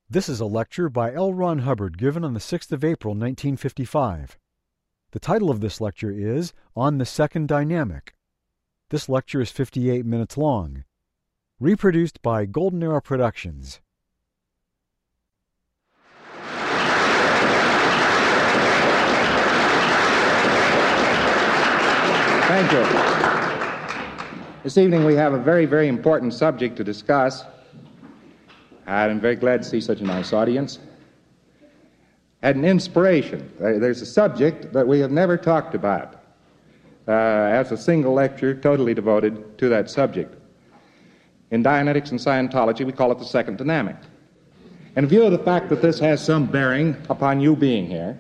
This is a lecture by L. Ron Hubbard given on the 6th of April, 1955. The title of this lecture is On the Second Dynamic. This lecture is 58 minutes long. Reproduced by Golden Era Productions. Thank you. This evening we have a very, very important subject to discuss. I'm very glad to see such a nice audience. Had an inspiration. There's a subject that we have never talked about as a single lecture totally devoted to that subject. In Dianetics and Scientology, we call it the second dynamic. In view of the fact that this has some bearing upon you being here,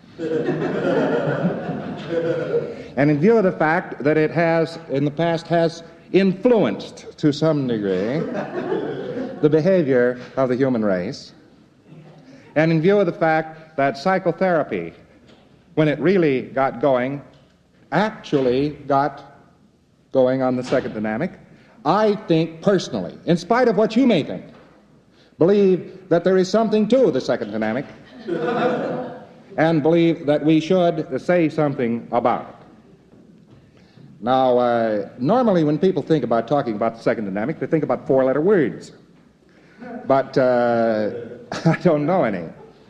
and in view of the fact that it has, in the past, has influenced to some degree the behavior of the human race, and in view of the fact that psychotherapy, when it really got going, actually got going on the second dynamic, I think personally, in spite of what you may think, believe that there is something to the second dynamic and believe that we should say something about it. Now, normally when people think about talking about the second dynamic, they think about four-letter words. But I don't know any.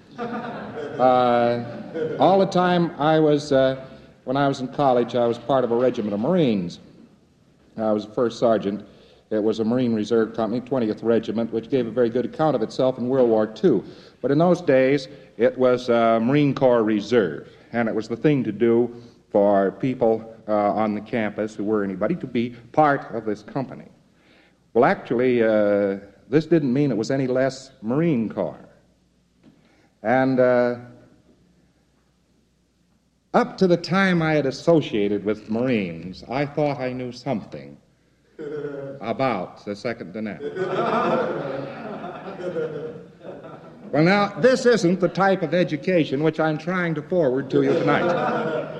All the time when I was in college, I was part of a regiment of Marines. I was a first sergeant. It was a Marine Reserve Company, 20th Regiment, which gave a very good account of itself in World War II. But in those days, it was Marine Corps Reserve, and it was the thing to do for people on the campus who were anybody to be part of this company. Well, actually, this didn't mean it was any less Marine Corps. And up to the time I had associated with Marines, I thought I knew something about the second dynamic. Well, now, this isn't the type of education which I'm trying to forward to you tonight.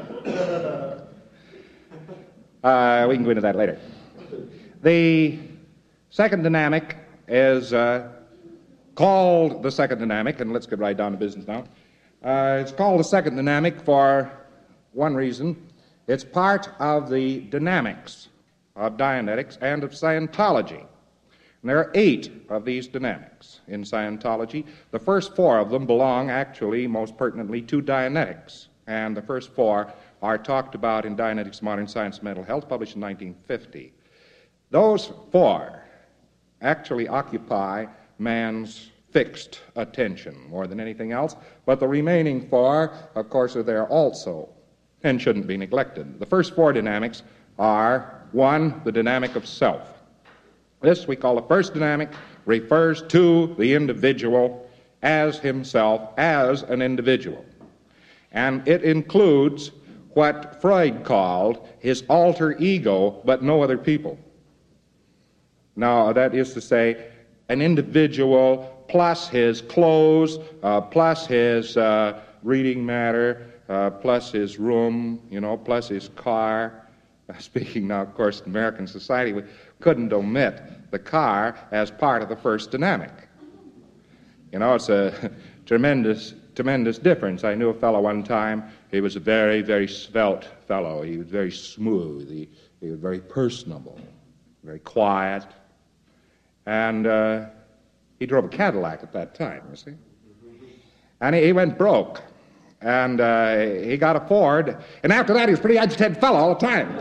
We can go into that later. The second dynamic is called the second dynamic, and let's get right down to business now. It's called the second dynamic for one reason. It's part of the dynamics of Dianetics and of Scientology. And there are 8 of these dynamics in Scientology. The first 4 of them belong, actually, most pertinently, to Dianetics. And the first 4 are talked about in Dianetics, Modern Science and Mental Health, published in 1950. Those 4 actually occupy man's fixed attention more than anything else, but the remaining 4, of course, are there also and shouldn't be neglected. The first 4 dynamics are, 1, the dynamic of self. This we call the first dynamic, refers to the individual as himself, as an individual. And it includes what Freud called his alter ego, but no other people. Now, that is to say, an individual plus his clothes, plus his reading matter, plus his room, plus his car. Speaking now, of course, in American society, we couldn't omit the car as part of the first dynamic. It's a tremendous difference. I knew a fellow one time. He was a very, very svelte fellow. He was very smooth. He was very personable, very quiet. And he drove a Cadillac at that time, you see. And he went broke. And he got a Ford. And after that, he was a pretty agitated fellow all the time.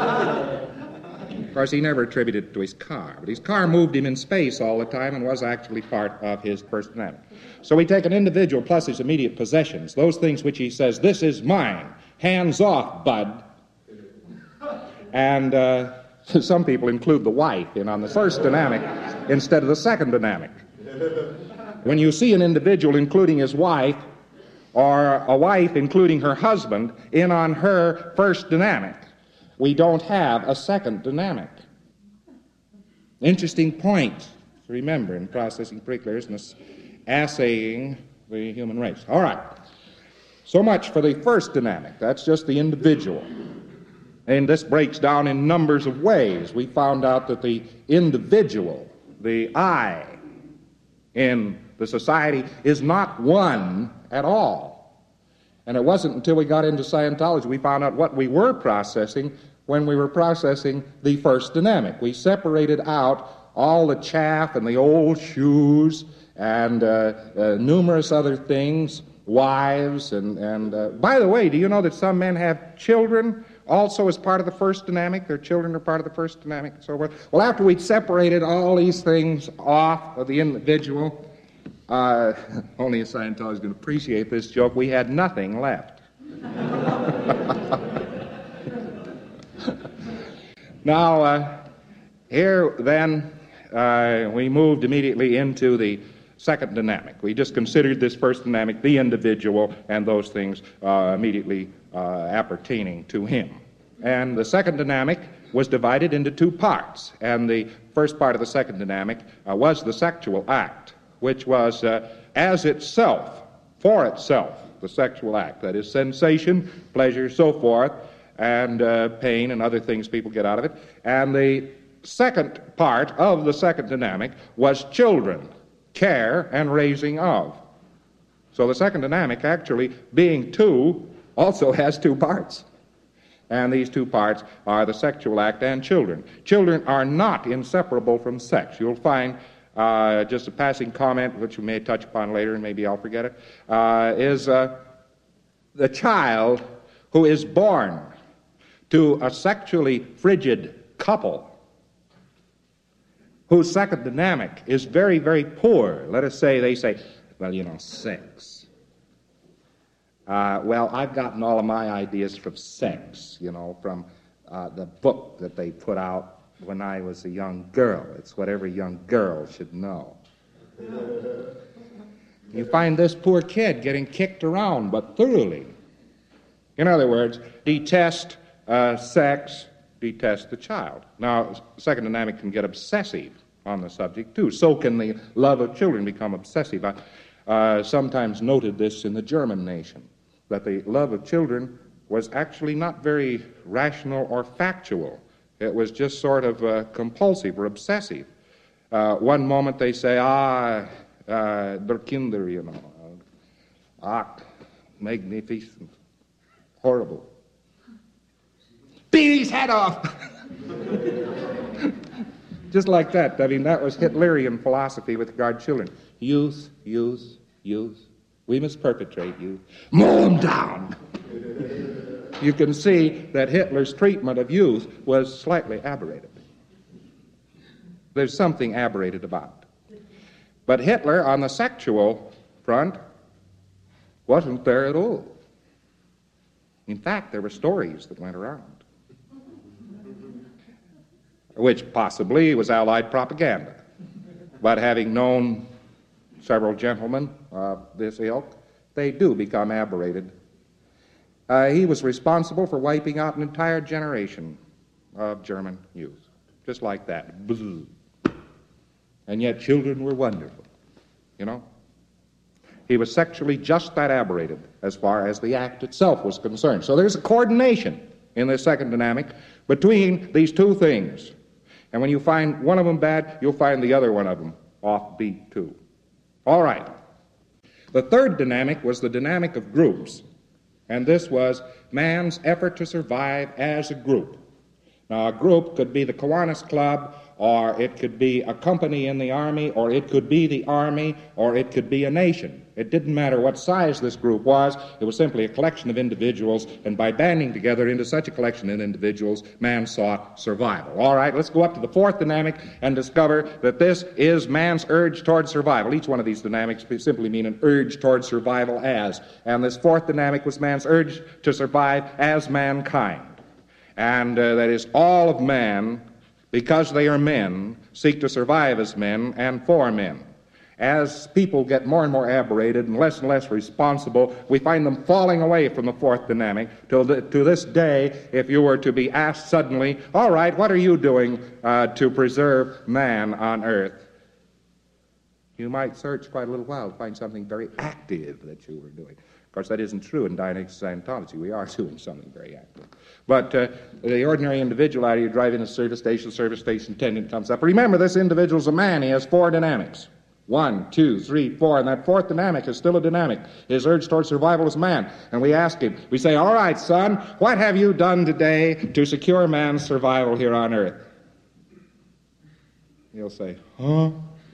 Of course, he never attributed it to his car. But his car moved him in space all the time and was actually part of his personality. So we take an individual plus his immediate possessions, those things which he says, this is mine, hands off, bud. And some people include the wife in on the first dynamic instead of the second dynamic. When you see an individual including his wife, or a wife including her husband in on her first dynamic, we don't have a second dynamic. Interesting point to remember in processing particulars and assaying the human race. All right. So much for the first dynamic. That's just the individual. And this breaks down in numbers of ways. We found out that the individual, the I in The society is not one at all. And it wasn't until we got into Scientology we found out what we were processing when we were processing the first dynamic. We separated out all the chaff and the old shoes and numerous other things, wives, and by the way, do you know that some men have children also as part of the first dynamic? Their children are part of the first dynamic and so forth. Well, after we'd separated all these things off of the individual, only a Scientologist is going to appreciate this joke, we had nothing left. Now, here then, we moved immediately into the second dynamic. We just considered this first dynamic, the individual, and those things immediately appertaining to him. And the second dynamic was divided into two parts. And the first part of the second dynamic was the sexual act, which was as itself, for itself, the sexual act. That is sensation, pleasure, so forth, and pain and other things people get out of it. And the second part of the second dynamic was children, care, and raising of. So the second dynamic, actually being two, also has two parts. And these two parts are the sexual act and children. Children are not inseparable from sex. You'll find, just a passing comment, which we may touch upon later, and maybe I'll forget it, is the child who is born to a sexually frigid couple whose second dynamic is very, very poor. Let us say they say, well, you know, sex. Well, I've gotten all of my ideas from sex, you know, from the book that they put out when I was a young girl. It's what every young girl should know. You find this poor kid getting kicked around, but thoroughly. In other words, detest sex, detest the child. Now, second dynamic can get obsessive on the subject, too. So can the love of children become obsessive. I sometimes noted this in the German nation, that the love of children was actually not very rational or factual. It was just sort of compulsive or obsessive. One moment they say, der Kinder, you know, magnificent, horrible. Beat his head off! Just like that. I mean, that was Hitlerian philosophy with regard to children. Youth, youth, youth. We must perpetrate youth. Mow them down! You can see that Hitler's treatment of youth was slightly aberrated. There's something aberrated about it. But Hitler, on the sexual front, wasn't there at all. In fact, there were stories that went around, which possibly was Allied propaganda. But having known several gentlemen of this ilk, they do become aberrated. He was responsible for wiping out an entire generation of German youth, just like that. Bzzz. And yet children were wonderful, you know. He was sexually just that aberrated as far as the act itself was concerned. So there's a coordination in this second dynamic between these two things. And when you find one of them bad, you'll find the other one of them offbeat too. All right. The third dynamic was the dynamic of groups. And this was man's effort to survive as a group. Now, a group could be the Kiwanis Club, or it could be a company in the Army, or it could be the Army, or it could be a nation. It didn't matter what size this group was. It was simply a collection of individuals, and by banding together into such a collection of individuals, man sought survival. All right, let's go up to the fourth dynamic and discover that this is man's urge toward survival. Each one of these dynamics simply mean an urge toward survival as. And this fourth dynamic was man's urge to survive as mankind. And that is, all of man, because they are men, seek to survive as men and for men. As people get more and more aberrated and less responsible, we find them falling away from the fourth dynamic. To this day, if you were to be asked suddenly, all right, what are you doing to preserve man on earth? You might search quite a little while to find something very active that you were doing. Of course, that isn't true in Dianetics Scientology. We are doing something very active. But the ordinary individual out here driving a service station attendant comes up. Remember, this individual's a man. He has four dynamics. 1, 2, 3, 4, and that fourth dynamic is still a dynamic, his urge toward survival as man. And we ask him, we say, all right, son, what have you done today to secure man's survival here on earth? He'll say, huh?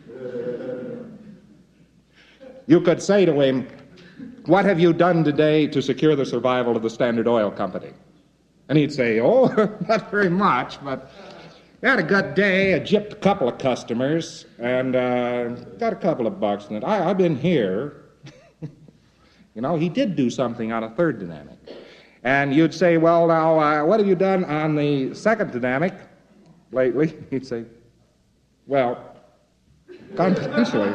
You could say to him, what have you done today to secure the survival of the Standard Oil Company? And he'd say, oh, not very much, but we had a good day. I gypped a couple of customers and got a couple of bucks in it. I've been here. You know, he did do something on a third dynamic. And you'd say, well, now, what have you done on the second dynamic lately? He'd say, well, confidentially.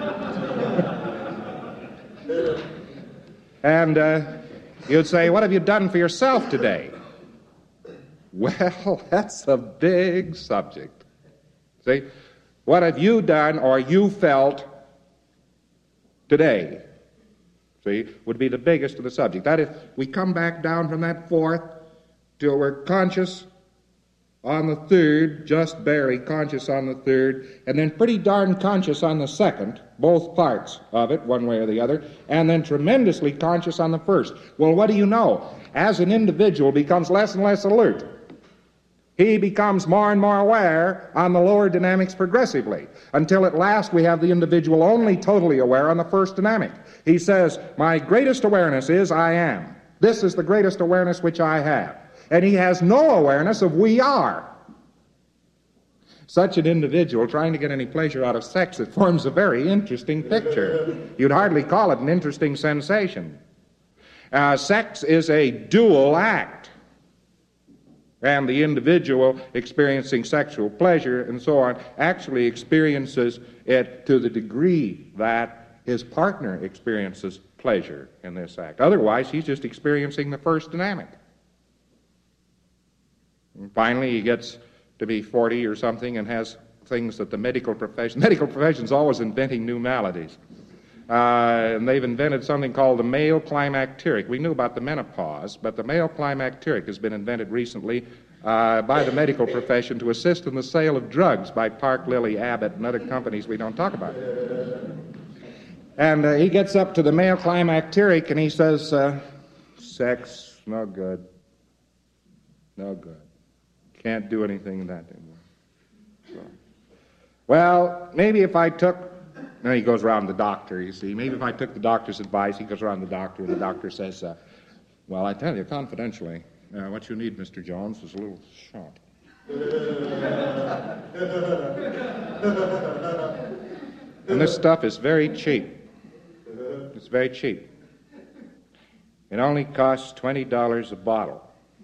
And you'd say, what have you done for yourself today? Well, that's a big subject. See, what have you done or you felt today? See, would be the biggest of the subject. That is, we come back down from that fourth till we're conscious on the third, just barely conscious on the third, and then pretty darn conscious on the second, both parts of it, one way or the other, and then tremendously conscious on the first. Well, what do you know? As an individual becomes less and less alert, he becomes more and more aware on the lower dynamics progressively, until at last we have the individual only totally aware on the first dynamic. He says, my greatest awareness is I am. This is the greatest awareness which I have. And he has no awareness of we are. Such an individual trying to get any pleasure out of sex, it forms a very interesting picture. You'd hardly call it an interesting sensation. Sex is a dual act. And the individual experiencing sexual pleasure and so on actually experiences it to the degree that his partner experiences pleasure in this act. Otherwise, he's just experiencing the first dynamic. And finally, he gets to be 40 or something and has things that the medical profession's always inventing new maladies. And they've invented something called the male climacteric. We knew about the menopause, but the male climacteric has been invented recently by the medical profession to assist in the sale of drugs by Park, Lilly, Abbott, and other companies we don't talk about. And he gets up to the male climacteric and he says, sex, no good. No good. Can't do anything in that anymore. So, well, maybe if I took... Then he goes around the doctor, you see. Maybe if I took the doctor's advice, he goes around the doctor, and the doctor says, well, I tell you confidentially, what you need, Mr. Jones, is a little shot. And this stuff is very cheap. It's very cheap. It only costs $20 a bottle.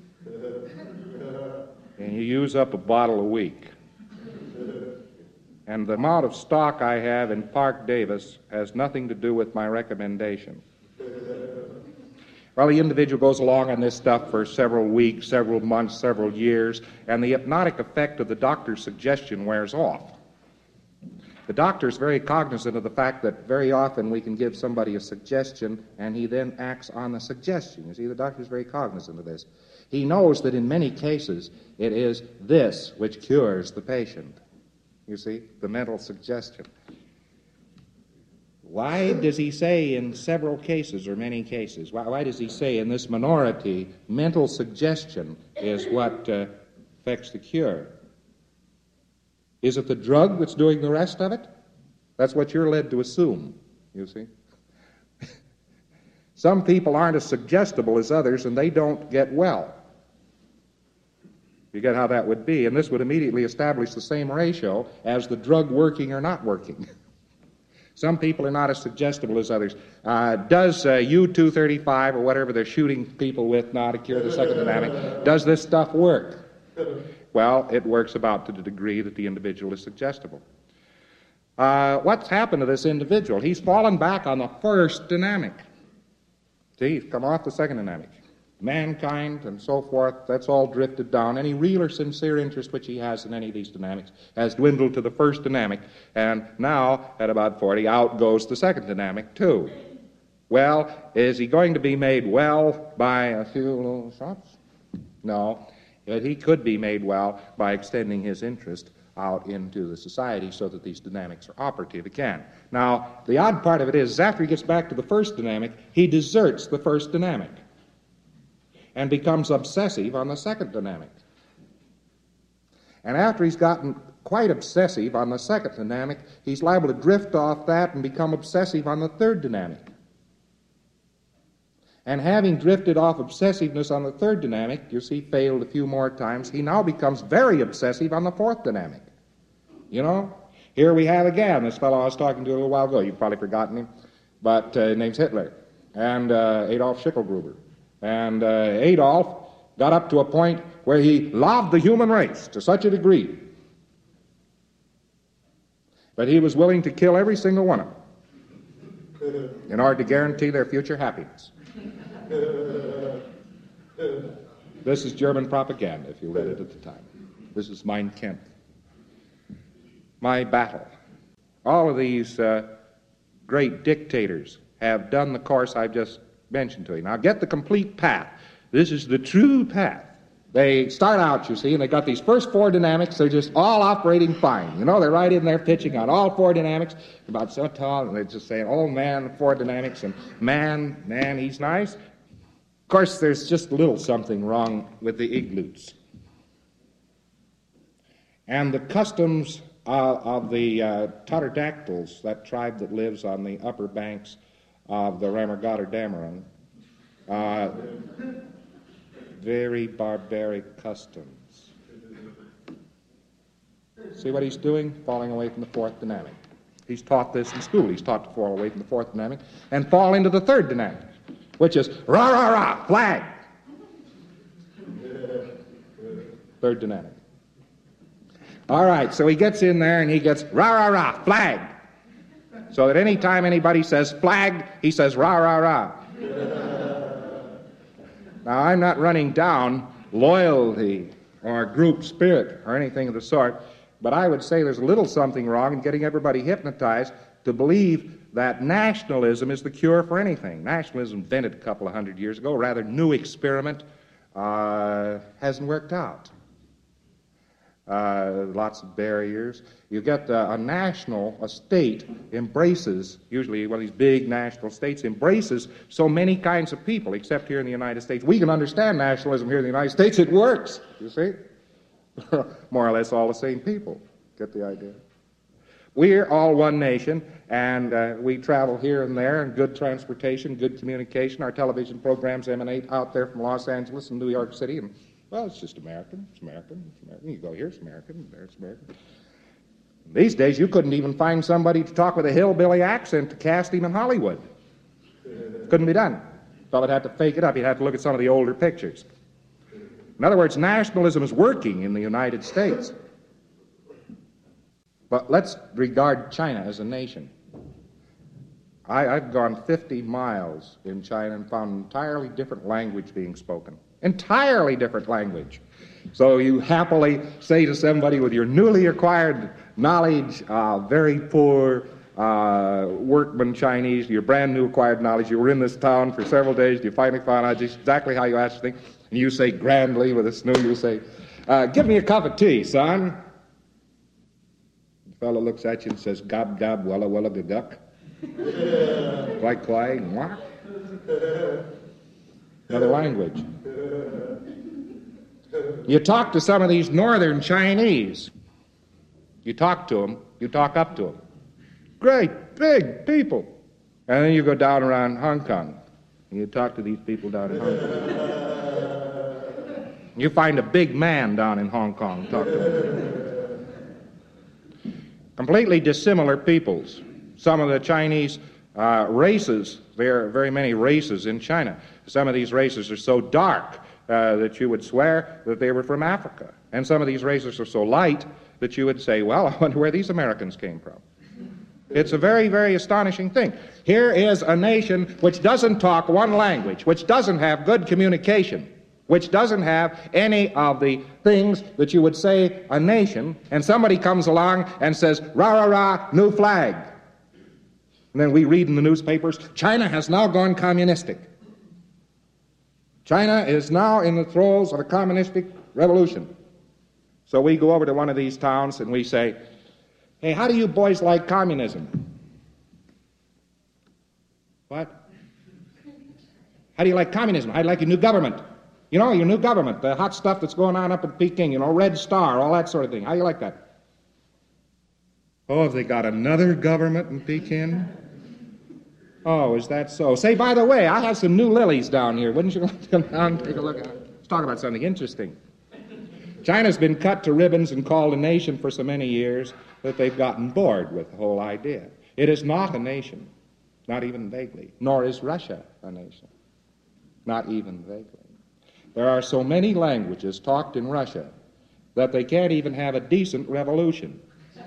And you use up a bottle a week. And the amount of stock I have in Park Davis has nothing to do with my recommendation. Well, the individual goes along on this stuff for several weeks, several months, several years, and the hypnotic effect of the doctor's suggestion wears off. The doctor is very cognizant of the fact that very often we can give somebody a suggestion and he then acts on the suggestion. You see, the doctor is very cognizant of this. He knows that in many cases it is this which cures the patient. You see, the mental suggestion. Why does he say in several cases or many cases, why does he say in this minority, mental suggestion is what affects the cure? Is it the drug that's doing the rest of it? That's what you're led to assume, you see. Some people aren't as suggestible as others and they don't get well. You get how that would be, and this would immediately establish the same ratio as the drug working or not working. Some people are not as suggestible as others. Does U-235 or whatever they're shooting people with now to cure the second dynamic, does this stuff work? Well, it works about to the degree that the individual is suggestible. What's happened to this individual? He's fallen back on the first dynamic. See, he's come off the second dynamic. Mankind and so forth, that's all drifted down. Any real or sincere interest which he has in any of these dynamics has dwindled to the first dynamic, and now, at about 40, out goes the second dynamic, too. Well, is he going to be made well by a few little shots? No, but he could be made well by extending his interest out into the society so that these dynamics are operative again. Now, the odd part of it is after he gets back to the first dynamic, he deserts the first dynamic and becomes obsessive on the second dynamic. And after he's gotten quite obsessive on the second dynamic, he's liable to drift off that and become obsessive on the third dynamic. And having drifted off obsessiveness on the third dynamic, you see, failed a few more times, he now becomes very obsessive on the fourth dynamic. You know, here we have again this fellow I was talking to a little while ago. You've probably forgotten him, but his name's Hitler, and Adolf Schicklgruber. And Adolf got up to a point where he loved the human race to such a degree that he was willing to kill every single one of them in order to guarantee their future happiness. This is German propaganda, if you read it at the time. This is Mein Kampf. My battle. All of these great dictators have done the course I've just mentioned to you. Now get the complete path. This is the true path. They start out, you see, and they got these first four dynamics. They're just all operating fine. You know, they're right in there pitching on all four dynamics, about so tall, and they're just saying, oh, man, four dynamics, and man, he's nice. Of course, there's just a little something wrong with the igloos. And the customs of the Tatterdactyls, that tribe that lives on the upper banks of the Rammergauder Dameron, very barbaric customs. See what he's doing? Falling away from the fourth dynamic. He's taught this in school. He's taught to fall away from the fourth dynamic and fall into the third dynamic, which is rah, rah, rah, flag. Third dynamic. All right, so he gets in there and he gets rah, rah, rah, flag. So that any time anybody says flag, he says rah, rah, rah. Now, I'm not running down loyalty or group spirit or anything of the sort, but I would say there's a little something wrong in getting everybody hypnotized to believe that nationalism is the cure for anything. Nationalism, invented a couple of hundred years ago, a rather new experiment, hasn't worked out. Lots of barriers. You get a state embraces, usually one of these big national states, embraces so many kinds of people, except here in the United States. We can understand nationalism here in the United States. It works, you see. More or less all the same people. Get the idea? We're all one nation, and we travel here and there, and good transportation, good communication. Our television programs emanate out there from Los Angeles and New York City, and well, it's just American. It's American. It's American. You go here, it's American. There, it's American. These days, you couldn't even find somebody to talk with a hillbilly accent to cast him in Hollywood. Couldn't be done. Fellow'd have to fake it up. He'd have to look at some of the older pictures. In other words, nationalism is working in the United States. But let's regard China as a nation. I've gone 50 miles in China and found an entirely different language being spoken. Entirely different language. So you happily say to somebody with your newly acquired knowledge, very poor workman Chinese, your brand new acquired knowledge, you were in this town for several days, you finally found out just exactly how you ask things, and you say grandly with a snoo, you say, give me a cup of tea, son. The fellow looks at you and says, gob, gob, walla, walla, guck. Quite, quite, what? Another language. You talk to some of these northern Chinese. You talk to them, you talk up to them. Great, big people. And then you go down around Hong Kong, and you talk to these people down in Hong Kong. You find a big man down in Hong Kong, talk to him. Completely dissimilar peoples. Some of the Chinese races, there are very many races in China. Some of these races are so dark that you would swear that they were from Africa. And some of these races are so light that you would say, well, I wonder where these Americans came from. It's a very, very astonishing thing. Here is a nation which doesn't talk one language, which doesn't have good communication, which doesn't have any of the things that you would say a nation, and somebody comes along and says, rah, rah, rah, new flag. And then we read in the newspapers, China has now gone communistic. China is now in the throes of a communistic revolution. So we go over to one of these towns and we say, hey, how do you boys like communism? What? How do you like communism? How do you like your new government? You know, your new government, the hot stuff that's going on up in Peking, you know, Red Star, all that sort of thing. How do you like that? Oh, have they got another government in Peking? Oh, is that so? Say, by the way, I have some new lilies down here. Wouldn't you like to come down and take a look at it? Let's talk about something interesting. China's been cut to ribbons and called a nation for so many years that they've gotten bored with the whole idea. It is not a nation, not even vaguely, nor is Russia a nation, not even vaguely. There are so many languages talked in Russia that they can't even have a decent revolution.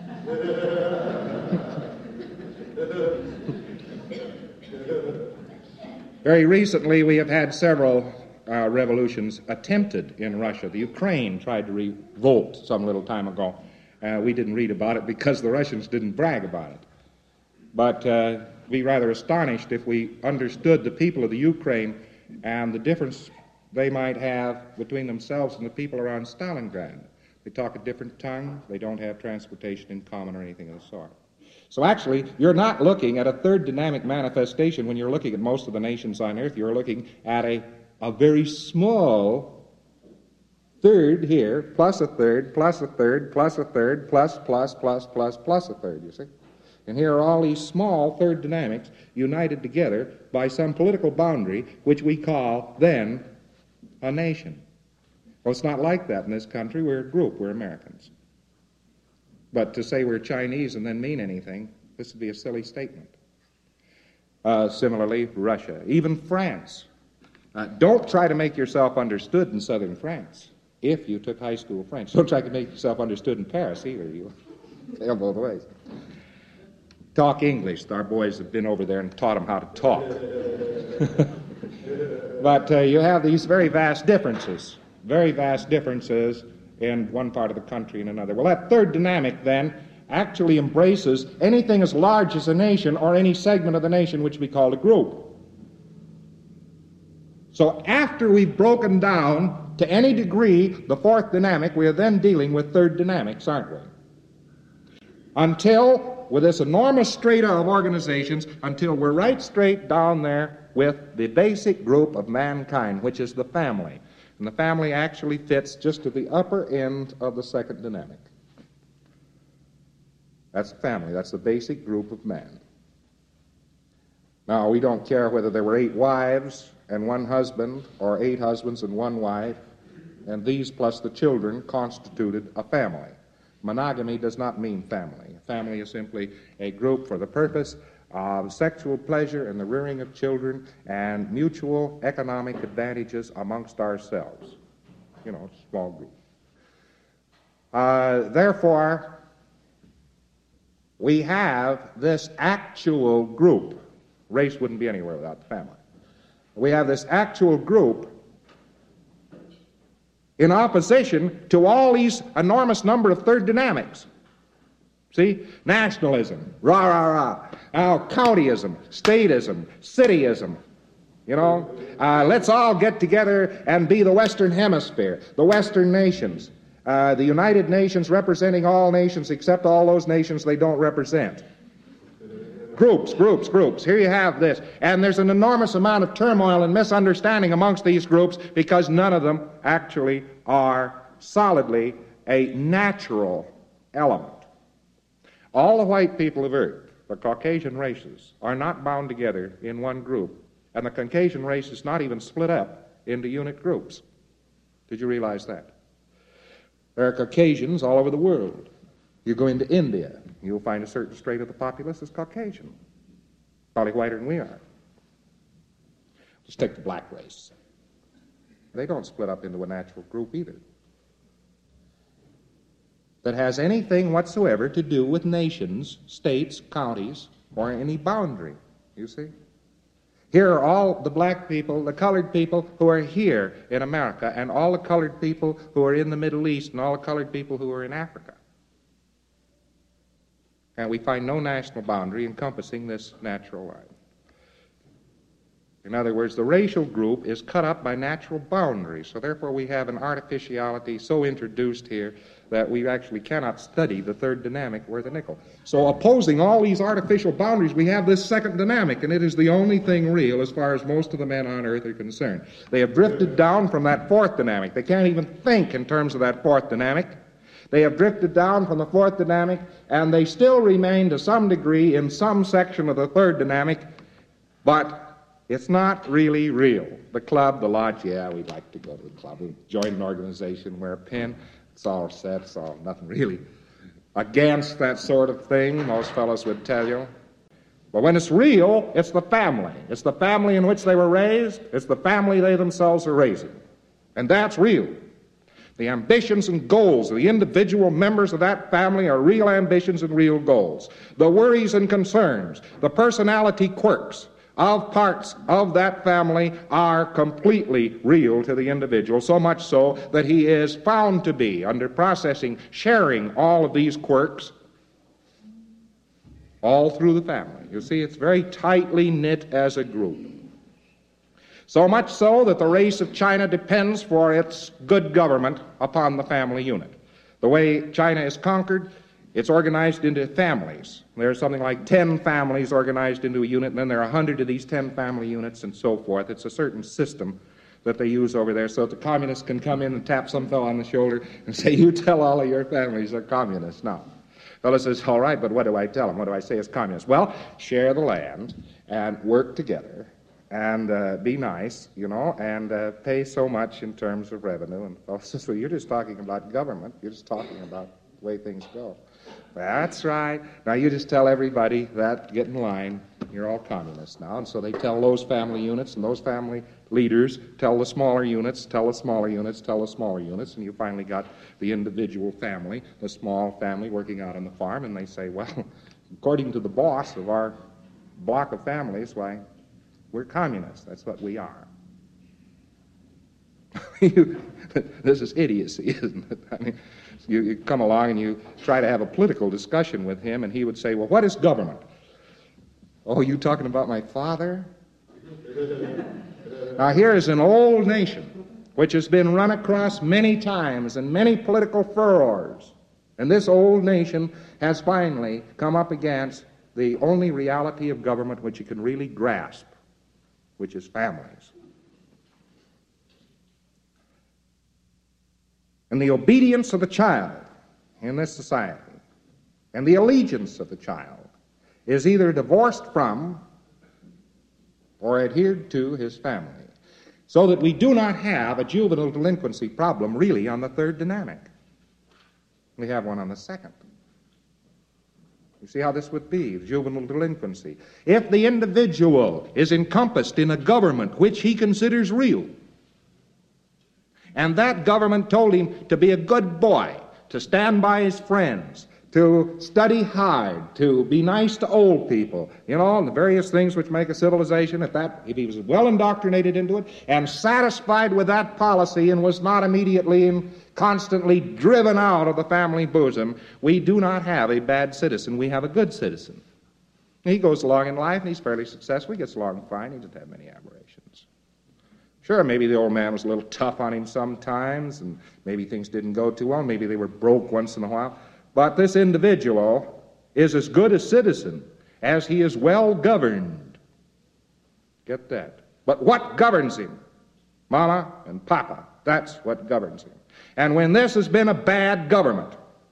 Very recently, we have had several revolutions attempted in Russia. The Ukraine tried to revolt some little time ago. We didn't read about it because the Russians didn't brag about it. But we'd be rather astonished if we understood the people of the Ukraine and the difference they might have between themselves and the people around Stalingrad. They talk a different tongue. They don't have transportation in common or anything of the sort. So actually, you're not looking at a third dynamic manifestation when you're looking at most of the nations on Earth. You're looking at a very small third here, plus a third, plus a third, plus a third, plus a third, you see? And here are all these small third dynamics united together by some political boundary, which we call, then, a nation. Well, it's not like that in this country. We're a group. We're Americans. But to say we're Chinese and then mean anything, this would be a silly statement. Similarly, Russia, even France. Don't try to make yourself understood in southern France if you took high school French. Don't try to make yourself understood in Paris either. You'll fail both ways. Talk English. Our boys have been over there and taught them how to talk. But you have these very vast differences in one part of the country and another. Well, that third dynamic, then, actually embraces anything as large as a nation or any segment of the nation which we call a group. So after we've broken down to any degree the fourth dynamic, we are then dealing with third dynamics, aren't we? Until, with this enormous strata of organizations, until we're right straight down there with the basic group of mankind, which is the family. And the family actually fits just to the upper end of the second dynamic. That's the family. That's the basic group of man. Now, we don't care whether there were 8 wives and 1 husband, or 8 husbands and 1 wife, and these plus the children constituted a family. Monogamy does not mean family. A family is simply a group for the purpose of sexual pleasure and the rearing of children and mutual economic advantages amongst ourselves. You know, a small group. Therefore, we have this actual group. Race wouldn't be anywhere without the family. We have this actual group in opposition to all these enormous number of third dynamics. See? Nationalism, rah, rah, rah. Now, countyism, statism, cityism. You know? Let's all get together and be the Western Hemisphere, the Western nations. The United Nations representing all nations except all those nations they don't represent. Groups. Here you have this. And there's an enormous amount of turmoil and misunderstanding amongst these groups because none of them actually are solidly a natural element. All the white people of Earth, the Caucasian races, are not bound together in one group. And the Caucasian race is not even split up into unit groups. Did you realize that? There are Caucasians all over the world. You go into India, you'll find a certain strata of the populace is Caucasian, probably whiter than we are. Just take the black race. They don't split up into a natural group either that has anything whatsoever to do with nations, states, counties, or any boundary, you see. Here are all the black people, the colored people who are here in America, and all the colored people who are in the Middle East, and all the colored people who are in Africa. And we find no national boundary encompassing this natural line. In other words, the racial group is cut up by natural boundaries, so therefore we have an artificiality so introduced here that we actually cannot study the third dynamic worth a nickel. So opposing all these artificial boundaries, we have this second dynamic, and it is the only thing real as far as most of the men on earth are concerned. They have drifted down from that fourth dynamic. They can't even think in terms of that fourth dynamic. They have drifted down from the fourth dynamic, and they still remain to some degree in some section of the third dynamic, but it's not really real. The club, the lodge, yeah, we'd like to go to the club. We'd join an organization, wear a pin. It's all set, it's all nothing really against that sort of thing, most fellows would tell you. But when it's real, it's the family. It's the family in which they were raised. It's the family they themselves are raising. And that's real. The ambitions and goals of the individual members of that family are real ambitions and real goals. The worries and concerns, the personality quirks of parts of that family are completely real to the individual, so much so that he is found to be, under processing, sharing all of these quirks all through the family. You see, it's very tightly knit as a group. So much so that the race of China depends for its good government upon the family unit. The way China is conquered, it's organized into families. There's something like 10 families organized into a unit, and then there are 100 of these 10 family units and so forth. It's a certain system that they use over there so that the communists can come in and tap some fellow on the shoulder and say, you tell all of your families they're communists now. Fellow says, all right, but what do I tell them? What do I say as communists? Well, share the land and work together and be nice, you know, and pay so much in terms of revenue. And fellow says, well, you're just talking about government. You're just talking about the way things go. That's right. Now you just tell everybody that, get in line, you're all communists now. And so they tell those family units, and those family leaders tell the smaller units, tell the smaller units, tell the smaller units, and you finally got the individual family, the small family working out on the farm, and they say, well, according to the boss of our block of families, why, we're communists. That's what we are. This is idiocy, isn't it? I mean, you come along and you try to have a political discussion with him, and he would say, well, what is government? Oh, you talking about my father? Now, here is an old nation which has been run across many times in many political furrows. And this old nation has finally come up against the only reality of government which you can really grasp, which is families. And the obedience of the child in this society and the allegiance of the child is either divorced from or adhered to his family, so that we do not have a juvenile delinquency problem really on the third dynamic. We have one on the second. You see how this would be, juvenile delinquency. If the individual is encompassed in a government which he considers real, and that government told him to be a good boy, to stand by his friends, to study hard, to be nice to old people, you know, and the various things which make a civilization, if he was well indoctrinated into it and satisfied with that policy and was not immediately and constantly driven out of the family bosom, we do not have a bad citizen, we have a good citizen. He goes along in life and he's fairly successful, he gets along fine, he doesn't have many aberrations. Sure, maybe the old man was a little tough on him sometimes, and maybe things didn't go too well, maybe they were broke once in a while, but this individual is as good a citizen as he is well governed. Get that. But what governs him? Mama and Papa. That's what governs him. And when this has been a bad government,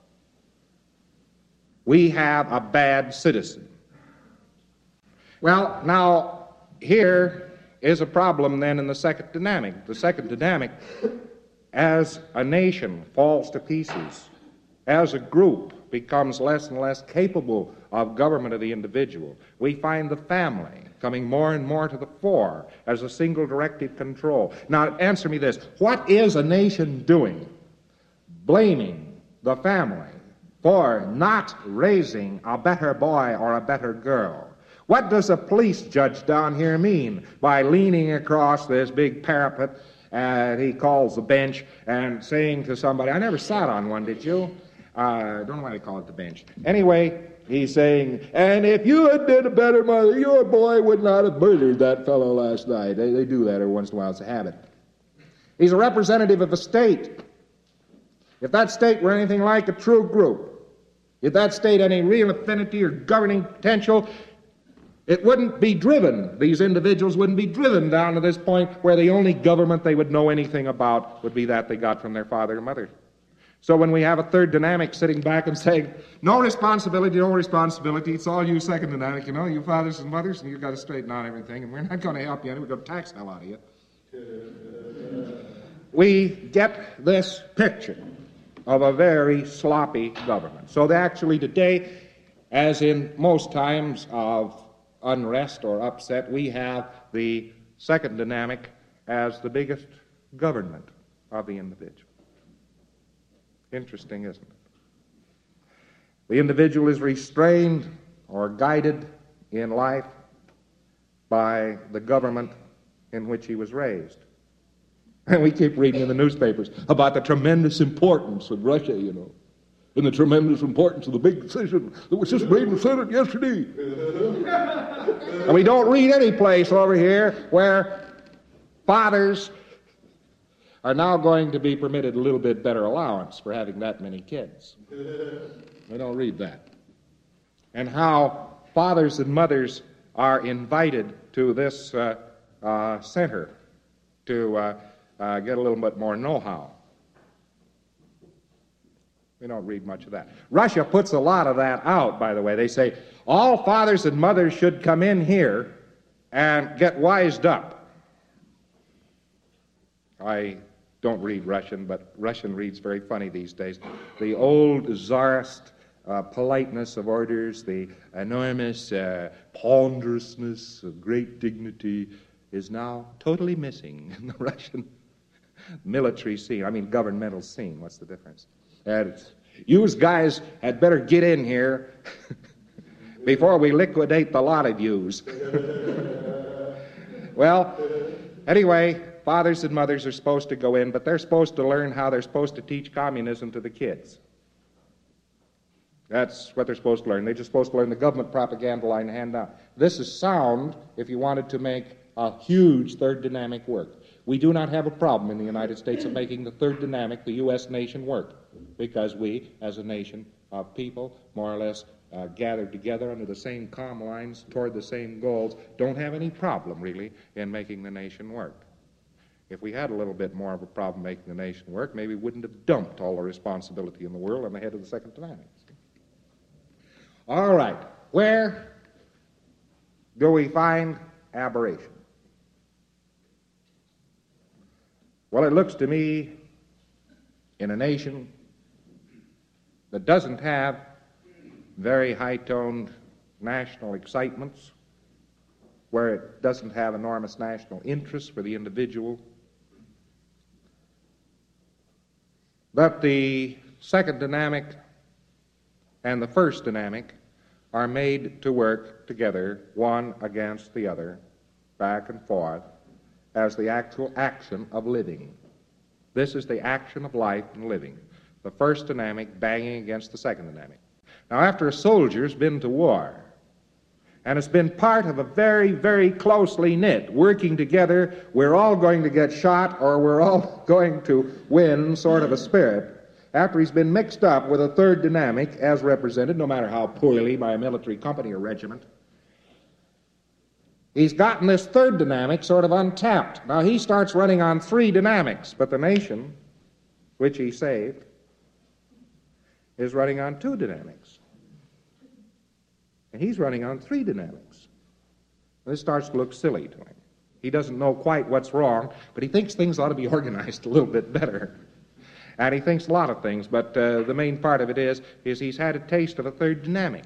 we have a bad citizen. Well, now, here is a problem then in the second dynamic. The second dynamic, as a nation falls to pieces, as a group becomes less and less capable of government of the individual, we find the family coming more and more to the fore as a single directed control. Now, answer me this. What is a nation doing? Blaming the family for not raising a better boy or a better girl. What does a police judge down here mean by leaning across this big parapet, he calls the bench, and saying to somebody, I never sat on one, did you? I don't know why they call it the bench. Anyway, he's saying, and if you had been a better mother, your boy would not have murdered that fellow last night. They do that every once in a while. It's a habit. He's a representative of a state. If that state were anything like a true group, if that state had any real affinity or governing potential, it wouldn't be driven, these individuals wouldn't be driven down to this point where the only government they would know anything about would be that they got from their father and mother. So when we have a third dynamic sitting back and saying, no responsibility, it's all you second dynamic, you fathers and mothers, and you've got to straighten out everything, and we're not going to help you, and we're going to tax the hell out of you. We get this picture of a very sloppy government. So actually today, as in most times of unrest or upset, we have the second dynamic as the biggest government of the individual. Interesting, isn't it? The individual is restrained or guided in life by the government in which he was raised. And we keep reading in the newspapers about the tremendous importance of Russia, and the tremendous importance of the big decision that was just made in the Senate yesterday. And we don't read any place over here where fathers are now going to be permitted a little bit better allowance for having that many kids. We don't read that. And how fathers and mothers are invited to this center to get a little bit more know-how. We don't read much of that. Russia puts a lot of that out, by the way. They say all fathers and mothers should come in here and get wised up. I don't read Russian, but Russian reads very funny these days. The old czarist politeness of orders, the enormous ponderousness of great dignity is now totally missing in the Russian military scene. Governmental scene. What's the difference? You guys had better get in here before we liquidate the lot of yous. Well, anyway, fathers and mothers are supposed to go in, but they're supposed to learn how they're supposed to teach communism to the kids. That's what they're supposed to learn. They're just supposed to learn the government propaganda line hand out. This is sound if you wanted to make a huge third dynamic work. We do not have a problem in the United States of making the third dynamic, the U.S. nation, work, because we, as a nation of people, more or less gathered together under the same comm lines toward the same goals, don't have any problem, really, in making the nation work. If we had a little bit more of a problem making the nation work, maybe we wouldn't have dumped all the responsibility in the world on the head of the second dynamic. All right, where do we find aberration? Well, it looks to me in a nation that doesn't have very high-toned national excitements, where it doesn't have enormous national interest for the individual, but the second dynamic and the first dynamic are made to work together, one against the other, back and forth, as the actual action of living. This is the action of life and living. The first dynamic banging against the second dynamic. Now, after a soldier's been to war, and it's been part of a very, very closely knit, working together, we're all going to get shot or we're all going to win sort of a spirit, after he's been mixed up with a third dynamic, as represented, no matter how poorly, by a military company or regiment, he's gotten this third dynamic sort of untapped. Now he starts running on three dynamics, but the nation, which he saved, is running on two dynamics. And he's running on three dynamics. And this starts to look silly to him. He doesn't know quite what's wrong, but he thinks things ought to be organized a little bit better. And he thinks a lot of things, but the main part of it is he's had a taste of a third dynamic.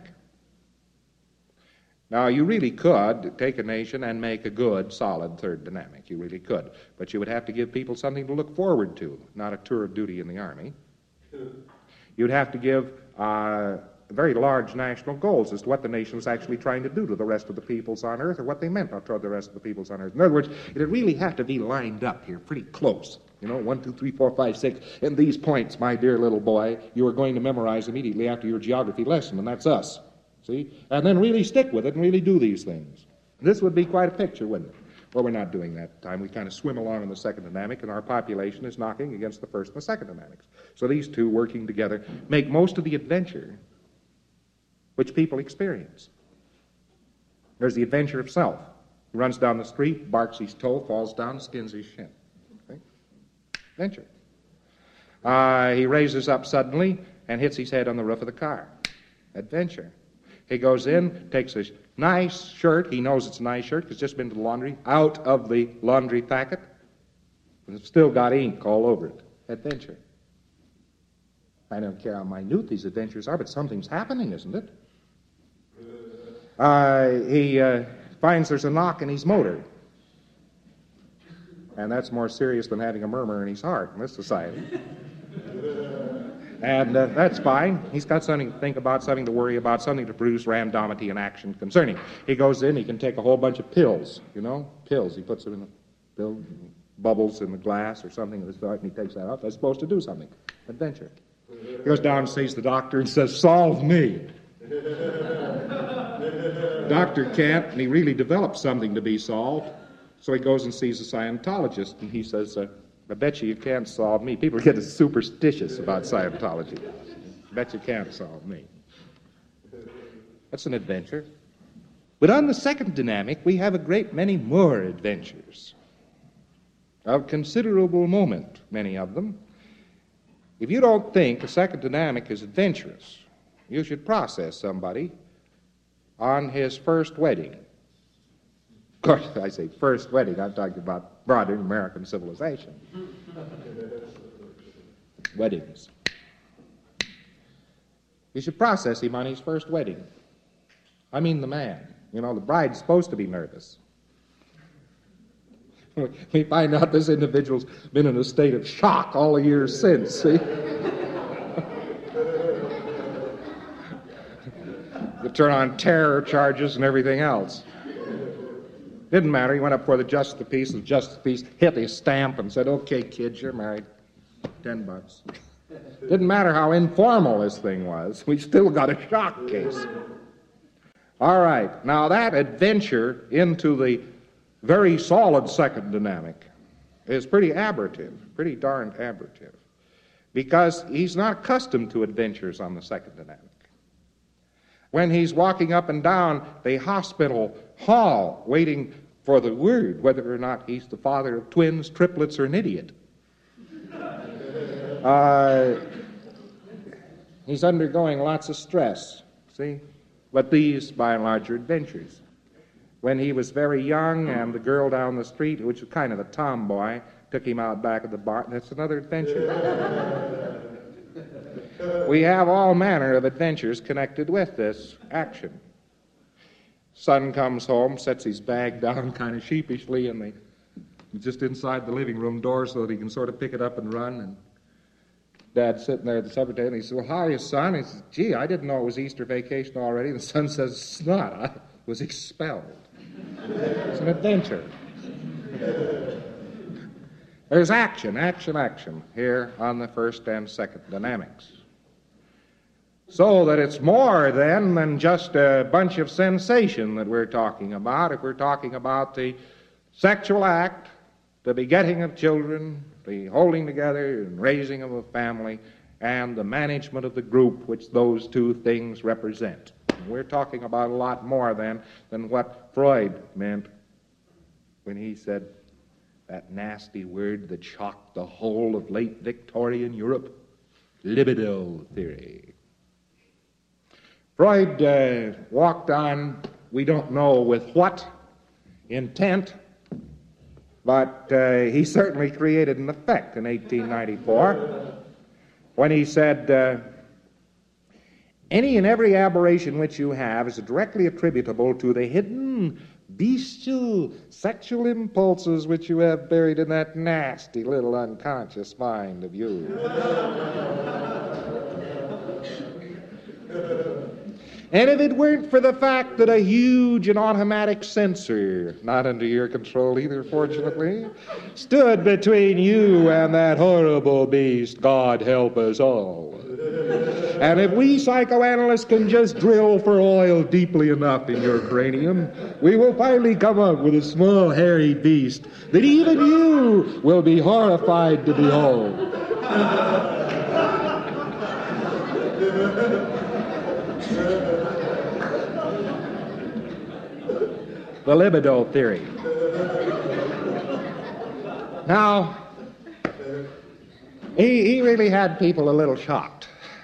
Now, you really could take a nation and make a good, solid third dynamic. You really could. But you would have to give people something to look forward to, not a tour of duty in the Army. You'd have to give very large national goals as to what the nation was actually trying to do to the rest of the peoples on Earth, or what they meant toward the rest of the peoples on Earth. In other words, it'd really have to be lined up here pretty close. 1, 2, 3, 4, 5, 6. And these points, my dear little boy, you are going to memorize immediately after your geography lesson, and that's us. See? And then really stick with it and really do these things. This would be quite a picture, wouldn't it? Well, we're not doing that time. We kind of swim along in the second dynamic, and our population is knocking against the first and the second dynamics. So these two working together make most of the adventure which people experience. There's the adventure of self. He runs down the street, barks his toe, falls down, skins his shin. Okay? Adventure. He raises up suddenly and hits his head on the roof of the car. Adventure. He goes in, takes a nice shirt. He knows it's a nice shirt because it's just been to the laundry, out of the laundry packet. And it's still got ink all over it. Adventure. I don't care how minute these adventures are, but something's happening, isn't it? He finds there's a knock in his motor. And that's more serious than having a murmur in his heart in this society. And that's fine. He's got something to think about, something to worry about, something to produce randomity and action concerning. He goes in, he can take a whole bunch of pills, pills. He puts them in a pill, bubbles in the glass or something of the sort, and he takes that out. That's supposed to do something. Adventure. He goes down and sees the doctor and says, "Solve me." Doctor can't, and he really develops something to be solved. So he goes and sees a Scientologist, and he says, "I bet you can't solve me." People get superstitious about Scientology. "I bet you can't solve me." That's an adventure. But on the second dynamic, we have a great many more adventures of considerable moment, many of them. If you don't think the second dynamic is adventurous, you should process somebody on his first wedding. Of course, I say first wedding, I'm talking about broader American civilization. Weddings. You should process him on his first wedding. I mean the man. The bride's supposed to be nervous. We find out this individual's been in a state of shock all the years since, see? To turn on terror charges and everything else. Didn't matter. He went up for the justice of the peace. The justice of the peace hit his stamp and said, "Okay, kids, you're married. $10. Didn't matter how informal this thing was. We still got a shock case. All right. Now that adventure into the very solid second dynamic is pretty aberrative, pretty darned aberrative, because he's not accustomed to adventures on the second dynamic. When he's walking up and down the hospital hall waiting for the word whether or not he's the father of twins, triplets, or an idiot, he's undergoing lots of stress, see? But these, by and large, are adventures. When he was very young and the girl down the street, which was kind of a tomboy, took him out back of the bar, that's another adventure. We have all manner of adventures connected with this action. Son comes home, sets his bag down kind of sheepishly, and just inside the living room door so that he can sort of pick it up and run. And Dad's sitting there at the supper table, and he says, "Well, how are you, son?" He says, "Gee, I didn't know it was Easter vacation already." And the son says, "It's not. I was expelled." It's an adventure. There's action here on the first and second dynamics. So that it's more then than just a bunch of sensation that we're talking about. If we're talking about the sexual act, the begetting of children, the holding together and raising of a family, and the management of the group which those two things represent. We're talking about a lot more then than what Freud meant when he said that nasty word that shocked the whole of late Victorian Europe, libido theory. Freud walked on, we don't know with what intent, but he certainly created an effect in 1894 when he said, "Any and every aberration which you have is directly attributable to the hidden bestial sexual impulses which you have buried in that nasty little unconscious mind of yours." And if it weren't for the fact that a huge and automatic censor, not under your control either, fortunately, stood between you and that horrible beast, God help us all, And if we psychoanalysts can just drill for oil deeply enough in your cranium, we will finally come up with a small hairy beast that even you will be horrified to behold. The libido theory. Now, he really had people a little shocked.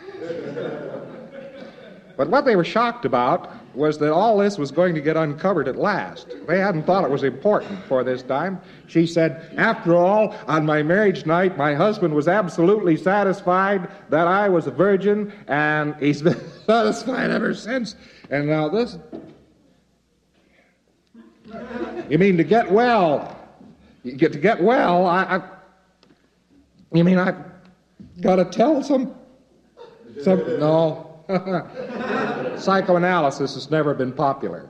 But what they were shocked about was that all this was going to get uncovered at last. They hadn't thought it was important for this time. She said, after all, on my marriage night, my husband was absolutely satisfied that I was a virgin, and he's been satisfied ever since. And now this... You mean to get well? To get well, you mean I've got to tell some... No. Psychoanalysis has never been popular.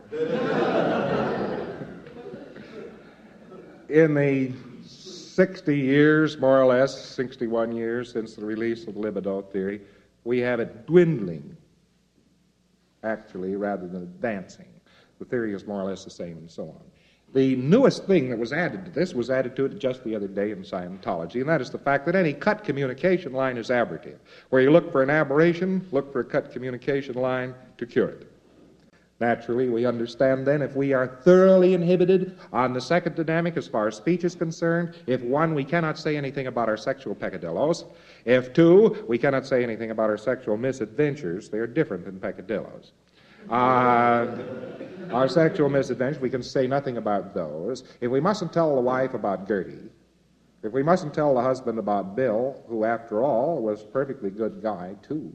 In the 60 years, more or less, 61 years since the release of libido theory, we have it dwindling, actually, rather than advancing. The theory is more or less the same and so on. The newest thing that was added to this was added to it just the other day in Scientology, and that is the fact that any cut communication line is aberrative. Where you look for an aberration, look for a cut communication line to cure it. Naturally, we understand then if we are thoroughly inhibited on the second dynamic as far as speech is concerned, if one, we cannot say anything about our sexual peccadillos, if two, we cannot say anything about our sexual misadventures, they are different than peccadillos. Our sexual misadventures, we can say nothing about those. If we mustn't tell the wife about Gertie, if we mustn't tell the husband about Bill, who after all was a perfectly good guy too,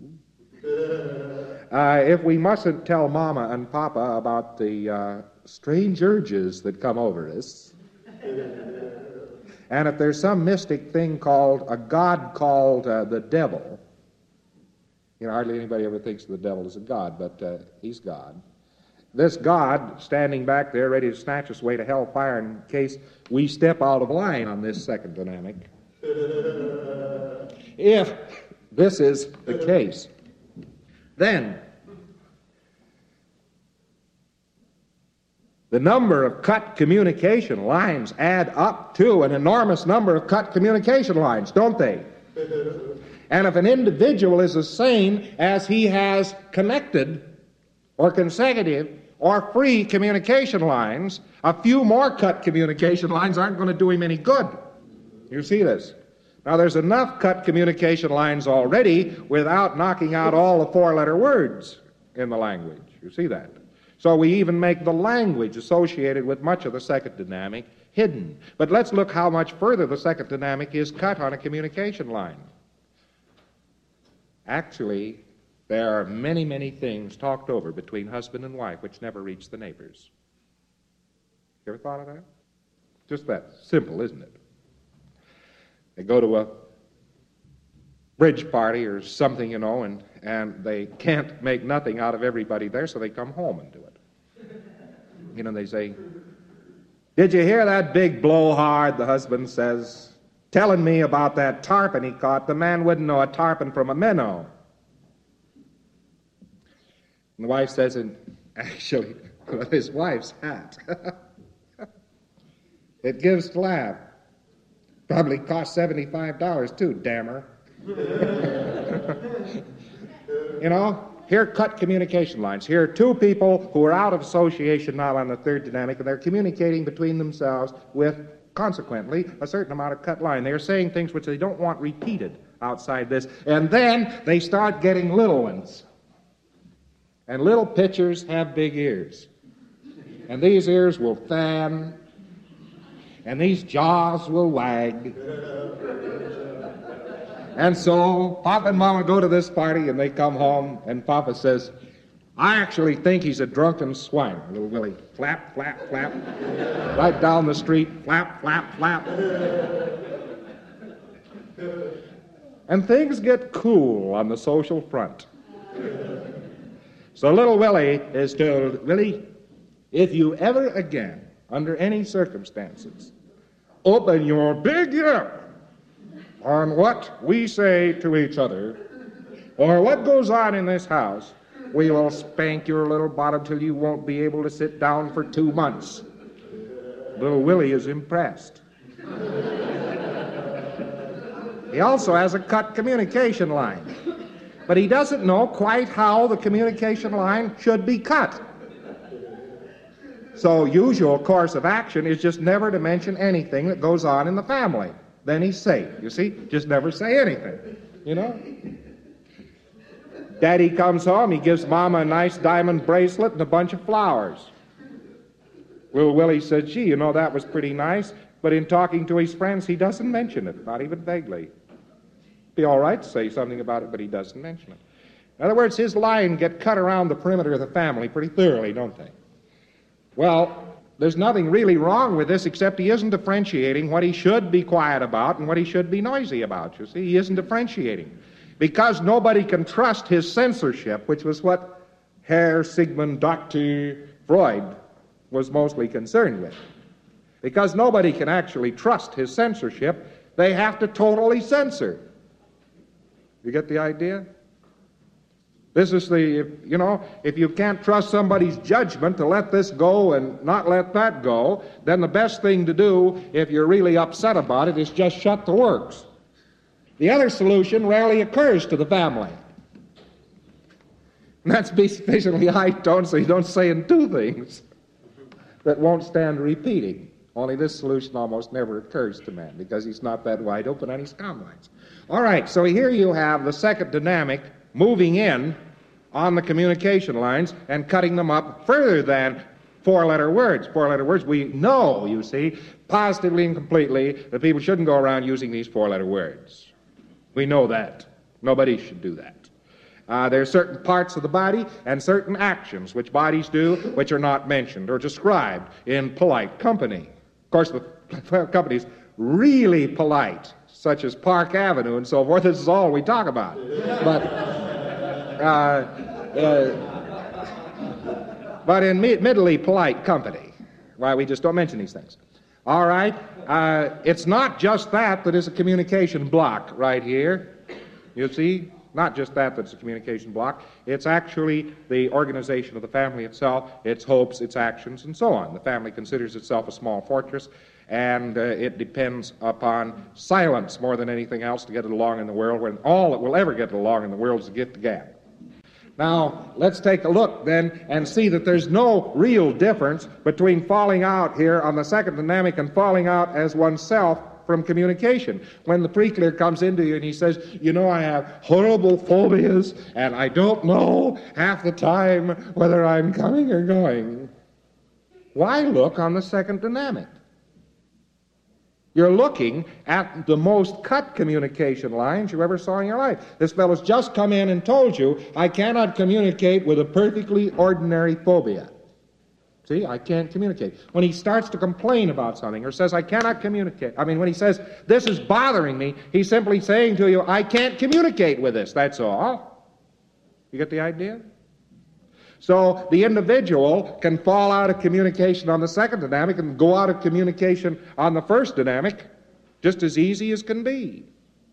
if we mustn't tell Mama and Papa about the strange urges that come over us, and if there's some mystic thing called, a god called the devil, you know, hardly anybody ever thinks of the devil as a god, but he's God. This God standing back there ready to snatch us away to hellfire in case we step out of line on this second dynamic. If this is the case, then the number of cut communication lines add up to an enormous number of cut communication lines, don't they? And if an individual is as sane as he has connected or consecutive or free communication lines, a few more cut communication lines aren't going to do him any good. You see this? Now, there's enough cut communication lines already without knocking out all the four-letter words in the language. You see that? So we even make the language associated with much of the second dynamic hidden. But let's look how much further the second dynamic is cut on a communication line. Actually, there are many, many things talked over between husband and wife which never reach the neighbors. You ever thought of that? Just that simple, isn't it? They go to a bridge party or something, you know, and they can't make nothing out of everybody there, so they come home and do it. You know, they say, "Did you hear that big blowhard," the husband says, "telling me about that tarpon he caught? The man wouldn't know a tarpon from a minnow." And the wife says, and actually, with his wife's hat, it gives to laugh. Probably cost $75 too, damn her. You know, here are cut communication lines. Here are two people who are out of association now on the third dynamic, and they're communicating between themselves with, consequently, a certain amount of cut line. They're saying things which they don't want repeated outside this. And then they start getting little ones. And little pitchers have big ears. And these ears will fan, and these jaws will wag. And so Papa and Mama go to this party, and they come home, and Papa says, "I actually think he's a drunken swine." Little Willie, flap, flap, flap. Right down the street, flap, flap, flap. And things get cool on the social front. So little Willie is told, "Willie, if you ever again, under any circumstances, open your big yap on what we say to each other, Or what goes on in this house? We will spank your little bottom till you won't be able to sit down for 2 months. Little Willie is impressed. He also has a cut communication line, but he doesn't know quite how the communication line should be cut. So usual course of action is just never to mention anything that goes on in the family. Then he's safe, you see? Just never say anything, you know? Daddy comes home, he gives Mama a nice diamond bracelet and a bunch of flowers. Little Willie said, gee, you know, that was pretty nice, but in talking to his friends, he doesn't mention it, not even vaguely. Be all right to say something about it, but he doesn't mention it. In other words, his line get cut around the perimeter of the family pretty thoroughly, don't they? Well, there's nothing really wrong with this except he isn't differentiating what he should be quiet about and what he should be noisy about, you see. He isn't differentiating. Because nobody can trust his censorship, which was what Herr Sigmund Dr. Freud was mostly concerned with. Because nobody can actually trust his censorship, they have to totally censor. You get the idea? This is if you can't trust somebody's judgment to let this go and not let that go, then the best thing to do, if you're really upset about it, is just shut the works. The other solution rarely occurs to the family. And that's basically high tone, so you don't say and do things that won't stand repeating. Only this solution almost never occurs to man because he's not that wide open on his comm lines. All right, so here you have the second dynamic moving in on the communication lines and cutting them up further than four-letter words. Four-letter words, we know, you see, positively and completely that people shouldn't go around using these four-letter words. We know that. Nobody should do that. There are certain parts of the body and certain actions which bodies do which are not mentioned or described in polite company. Of course, the company's really polite, such as Park Avenue and so forth. This is all we talk about. But in middly polite company, why we just don't mention these things. All right? It's not just that is a communication block right here. You see? Not just that's a communication block. It's actually the organization of the family itself, its hopes, its actions, and so on. The family considers itself a small fortress, and it depends upon silence more than anything else to get it along in the world, when all that will ever get it along in the world is a gift of gab. Now, let's take a look then and see that there's no real difference between falling out here on the second dynamic and falling out as oneself from communication. When the pre-clear comes into you and he says, you know, I have horrible phobias and I don't know half the time whether I'm coming or going. Why look on the second dynamic? You're looking at the most cut communication lines you ever saw in your life. This fellow's just come in and told you, I cannot communicate with a perfectly ordinary phobia. See, I can't communicate. When he starts to complain about something or says, I cannot communicate, when he says, this is bothering me, he's simply saying to you, I can't communicate with this, that's all. You get the idea? So the individual can fall out of communication on the second dynamic and go out of communication on the first dynamic just as easy as can be.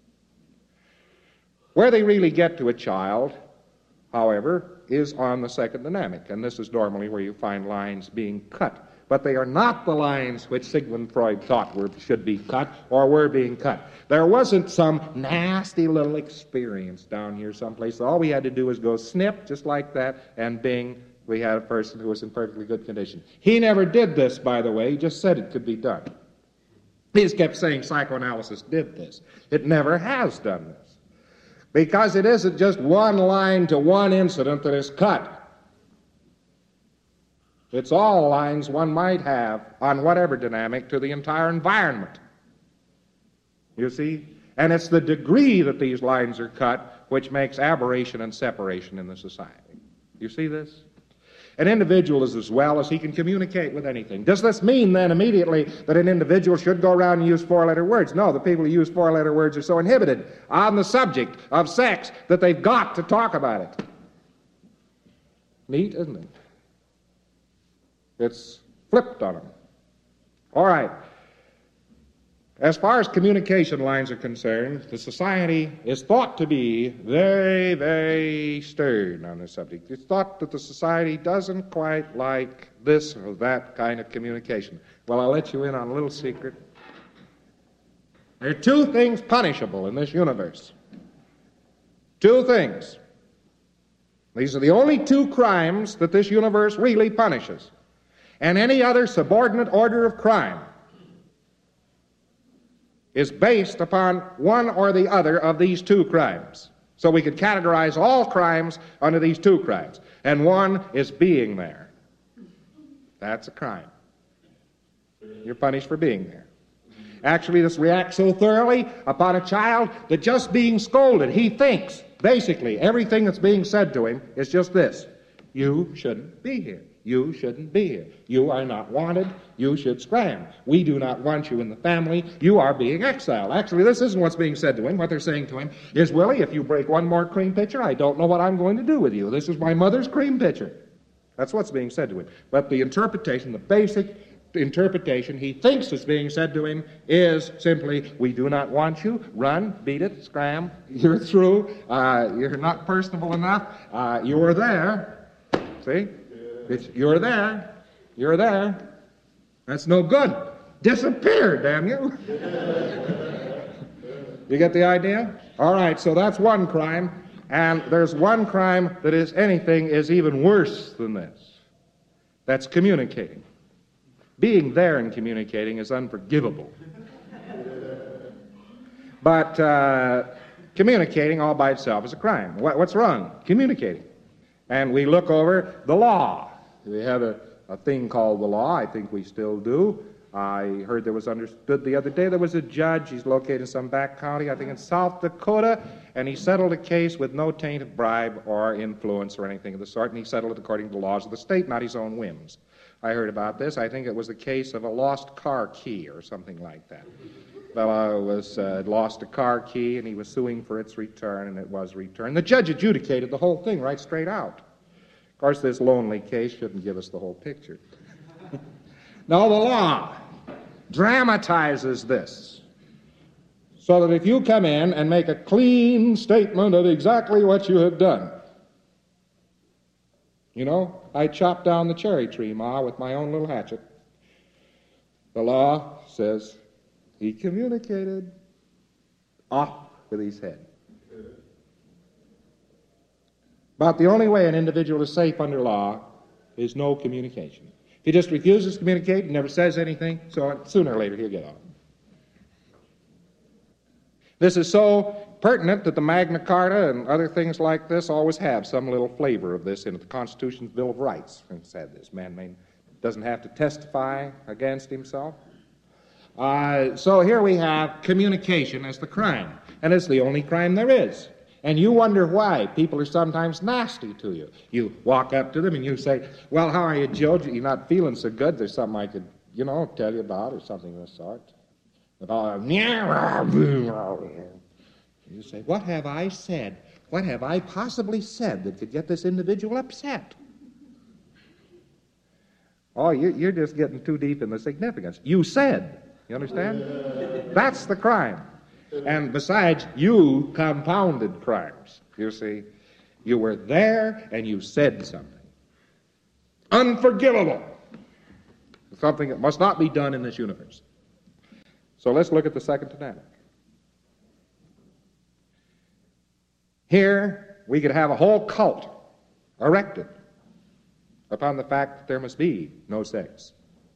Where they really get to a child, however, is on the second dynamic, and this is normally where you find lines being cut. But they are not the lines which Sigmund Freud thought should be cut or were being cut. There wasn't some nasty little experience down here someplace. All we had to do was go snip, just like that, and bing, we had a person who was in perfectly good condition. He never did this, by the way. He just said it could be done. He just kept saying psychoanalysis did this. It never has done this. Because it isn't just one line to one incident that is cut. It's all lines one might have on whatever dynamic to the entire environment. You see? And it's the degree that these lines are cut which makes aberration and separation in the society. You see this? An individual is as well as he can communicate with anything. Does this mean then immediately that an individual should go around and use four-letter words? No, the people who use four-letter words are so inhibited on the subject of sex that they've got to talk about it. Neat, isn't it? It's flipped on them. All right. As far as communication lines are concerned, the society is thought to be very, very stern on this subject. It's thought that the society doesn't quite like this or that kind of communication. Well, I'll let you in on a little secret. There are two things punishable in this universe. Two things. These are the only two crimes that this universe really punishes. And any other subordinate order of crime is based upon one or the other of these two crimes. So we could categorize all crimes under these two crimes. And one is being there. That's a crime. You're punished for being there. Actually, this reacts so thoroughly upon a child that just being scolded, he thinks, basically, everything that's being said to him is just this: you shouldn't be here. You shouldn't be here. You are not wanted. You should scram. We do not want you in the family. You are being exiled. Actually, this isn't what's being said to him. What they're saying to him is, Willie, if you break one more cream pitcher, I don't know what I'm going to do with you. This is my mother's cream pitcher. That's what's being said to him. But the interpretation, the basic interpretation he thinks is being said to him is simply, we do not want you. Run, beat it, scram. You're through. You're not personable enough. You are there. See? You're there. You're there. That's no good. Disappear, damn you. You get the idea? All right, so that's one crime. And there's one crime that is even worse than this. That's communicating. Being there and communicating is unforgivable. But communicating all by itself is a crime. What's wrong? Communicating. And we look over the law. We have a thing called the law. I think we still do. I heard there was understood the other day there was a judge. He's located in some back county, I think in South Dakota, and he settled a case with no taint of bribe or influence or anything of the sort, and he settled it according to the laws of the state, not his own whims. I heard about this. I think it was a case of a lost car key or something like that. The fellow lost a car key, and he was suing for its return, and it was returned. The judge adjudicated the whole thing right straight out. Of course, this lonely case shouldn't give us the whole picture. Now, the law dramatizes this so that if you come in and make a clean statement of exactly what you have done, you know, I chopped down the cherry tree, Ma, with my own little hatchet. The law says he communicated. Off with his head. But the only way an individual is safe under law is no communication. If he just refuses to communicate and never says anything, so sooner or later he'll get off. This is so pertinent that the Magna Carta and other things like this always have some little flavor of this in it. The Constitution's Bill of Rights said this. Man doesn't have to testify against himself. So here we have communication as the crime, and it's the only crime there is. And you wonder why people are sometimes nasty to you. You walk up to them and you say, well, how are you, Joe? You're not feeling so good. There's something I could, tell you about or something of the sort. You say, what have I said? What have I possibly said that could get this individual upset? Oh, you're just getting too deep in the significance. You said. You understand? That's the crime. And besides, you compounded crimes. You see, you were there and you said something. Unforgivable. Something that must not be done in this universe. So let's look at the second dynamic. Here, we could have a whole cult erected upon the fact that there must be no sex.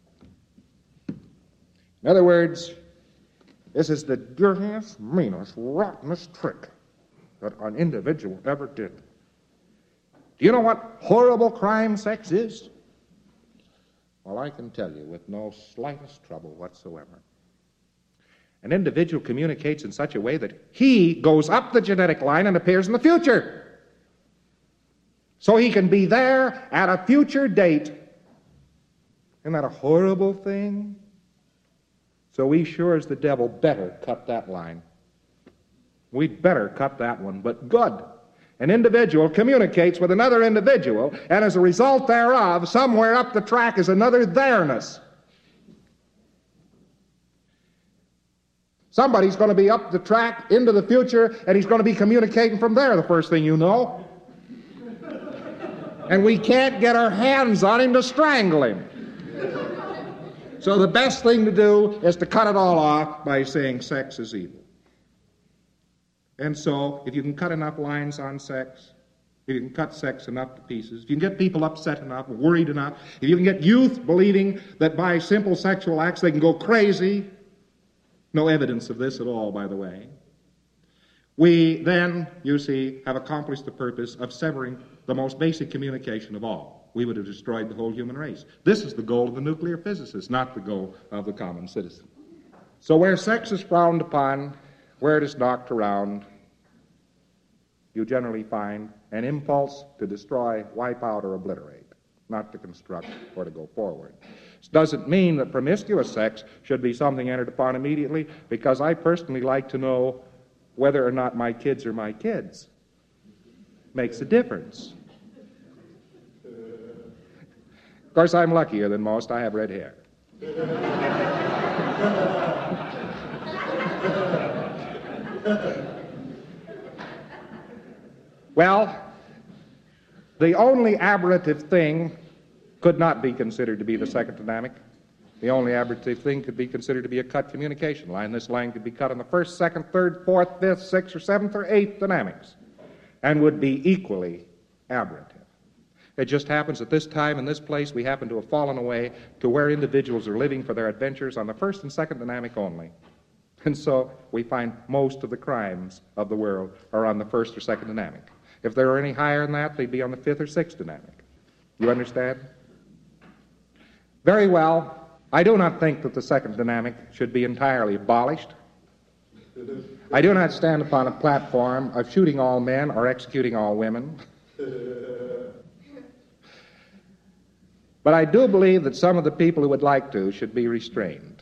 In other words, this is the dirtiest, meanest, rottenest trick that an individual ever did. Do you know what horrible crime sex is? Well, I can tell you with no slightest trouble whatsoever. An individual communicates in such a way that he goes up the genetic line and appears in the future. So he can be there at a future date. Isn't that a horrible thing? So we sure as the devil better cut that line. We'd better cut that one, but good. An individual communicates with another individual, and as a result thereof, somewhere up the track is another there-ness. Somebody's going to be up the track into the future, and he's going to be communicating from there the first thing you know. And we can't get our hands on him to strangle him. So the best thing to do is to cut it all off by saying sex is evil. And so, if you can cut enough lines on sex, if you can cut sex enough to pieces, if you can get people upset enough, worried enough, if you can get youth believing that by simple sexual acts they can go crazy, no evidence of this at all, by the way, we then, you see, have accomplished the purpose of severing the most basic communication of all. We would have destroyed the whole human race. This is the goal of the nuclear physicist, not the goal of the common citizen. So where sex is frowned upon, where it is knocked around, you generally find an impulse to destroy, wipe out, or obliterate, not to construct or to go forward. This doesn't mean that promiscuous sex should be something entered upon immediately, because I personally like to know whether or not my kids are my kids. Makes a difference. Of course, I'm luckier than most. I have red hair. Well, the only aberrative thing could not be considered to be the second dynamic. The only aberrative thing could be considered to be a cut communication line. This line could be cut on the first, second, third, fourth, fifth, sixth, or seventh, or eighth dynamics, and would be equally aberrative. It just happens at this time and this place we happen to have fallen away to where individuals are living for their adventures on the first and second dynamic only. And so we find most of the crimes of the world are on the first or second dynamic. If they were any higher than that, they'd be on the fifth or sixth dynamic. You understand? Very well. I do not think that the second dynamic should be entirely abolished. I do not stand upon a platform of shooting all men or executing all women. But I do believe that some of the people who would like to should be restrained.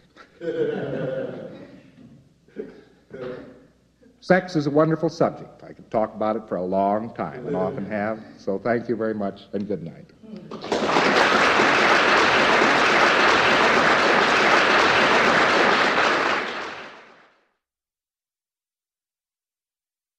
Sex is a wonderful subject. I could talk about it for a long time and often have. So thank you very much and good night.